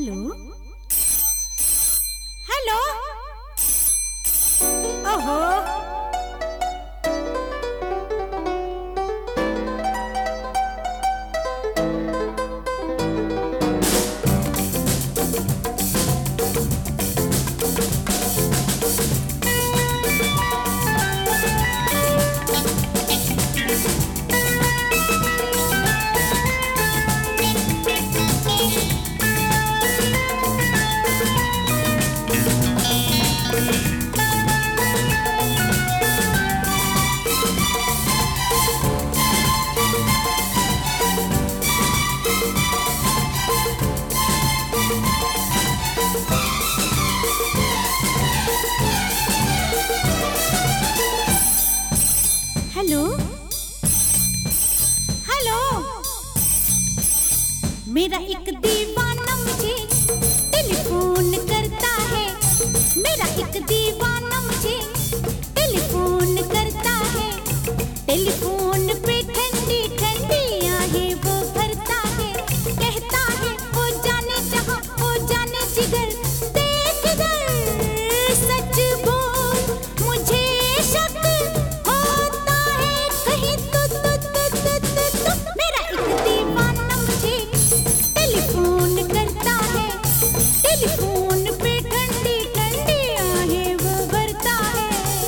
Hello hello. ओहो hello hello. मेरा एक दीवाना मुझे टेलीफोन करता है। मेरा एक दीवाना मुझे टेलीफोन करता है। टेलीफोन पे ठंडी ठंडी आहें वो भरता है। कहता है ओ जाने जहां ओ जाने जिगर देख इधर। सच बोल मुझे शक होता है कहीं तो मेरा एक दीवाना मुझे टेलीफोन करता है। टेलीफोन पे ठंडी ठंडी आहें वो भरता है।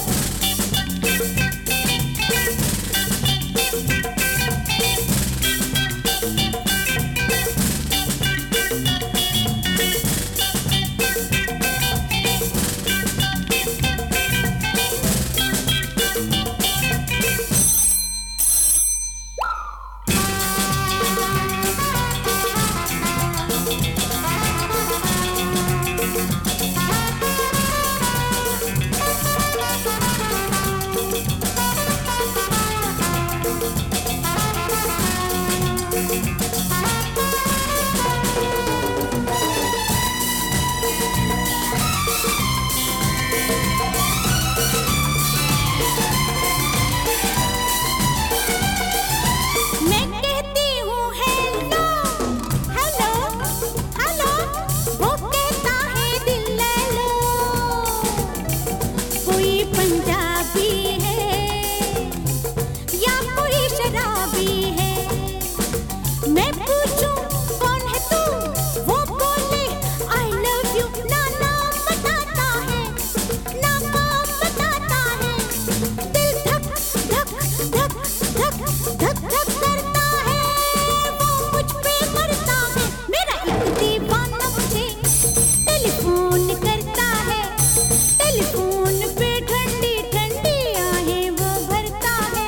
मैं कहती हूँ हेलो हेलो हेलो। वो कहता है दिल ले लो। कोई पंजाबी है या कोई शराबी है। मैं पूछूं कौन है तू वो बोले आई लव यू। ना नाम बताता है ना काम बताता है। दिल धक धक धक धक धक धक करता है। वो मुझ पे मरता है। मेरा एक दीवाना मुझे टेलीफोन करता है। टेलीफोन पे ठंडी ठंडी आहें वो भरता है।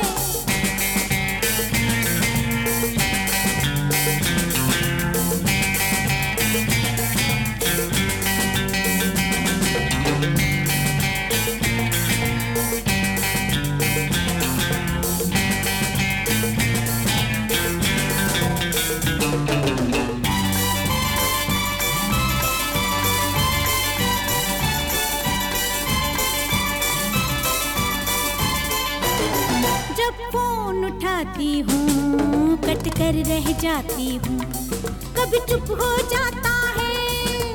जब फोन उठाती हूँ कट कर रह जाती हूँ। कभी चुप हो जाता है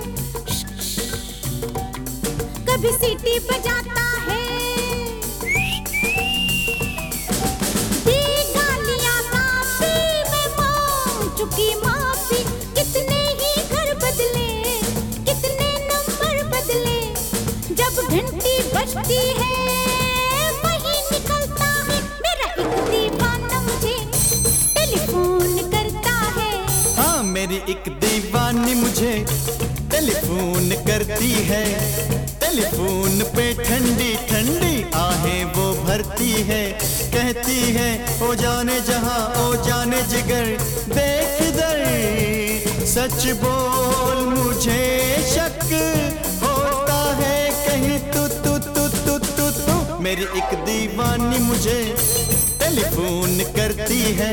कभी सीटी बजाता है। दी गालियाँ काफी मैं मांग चुकी माफी। कितने ही घर बदले कितने नंबर बदले। जब घंटी बजती है वही निकलता है। मेरा एक दीवाना मुझे टेलीफोन करता है। हाँ मेरी एक दीवानी मुझे टेलीफोन करती है। टेलीफोन पे ठंडी ठंडी आहें वो भरती है। कहती है ओ जाने जहां ओ जाने जिगर देख इधर। सच बोल मुझे शक होता है कहीं तू। मेरी एक दीवानी मुझे टेलीफोन करती है।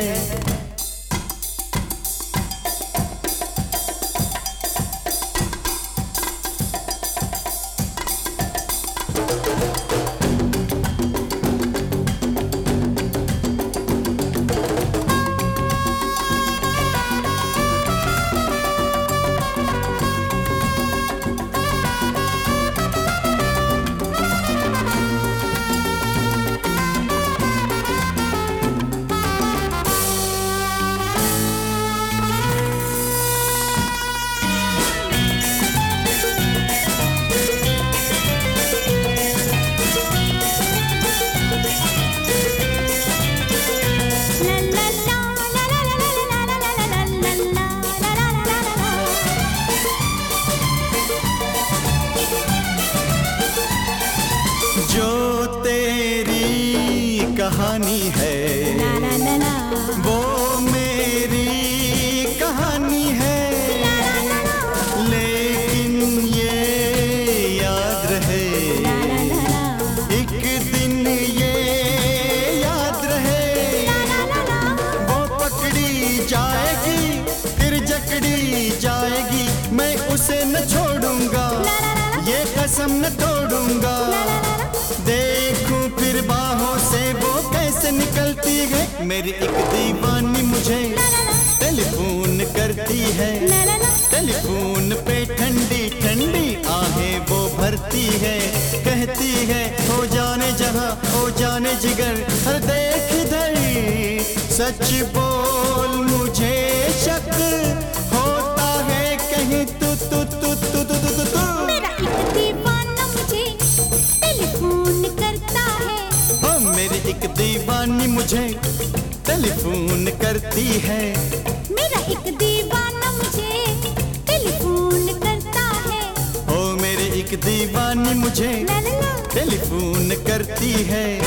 पानी है। ला ला ला ला, वो मेरी कहानी है, ला ला ला ला, लेकिन ये याद रहे, ला ला ला ला, एक दिन ये याद रहे, ला ला ला ला, वो पकड़ी जाएगी फिर जकड़ी जाएगी, मैं उसे न छोड़ूंगा, ला ला ला, ये कसम न तोड़ूंगा। ला ला ला ला, देखूं फिर बाहों से वो कैसे निकलती है, मेरी एक दीवानी मुझे टेलीफोन करती है, ला ला ला, टेलीफोन पे ठंडी ठंडी आहें वो भरती है, कहती है हो जाने जहां हो जाने जिगर, हर देख इधर सच बोल मुझे शक होता है कहीं तू तू तू तू तू तू तू। मेरा एक दीवाना मुझे टेलीफोन करता है, ओ मेरी एक दीवानी मुझे टेलीफोन करती है, मेरा एक दीवाना मुझे टेलीफोन करता है, ओ मेरी एक दीवानी मुझे ला ला ला, टेलीफोन करती है।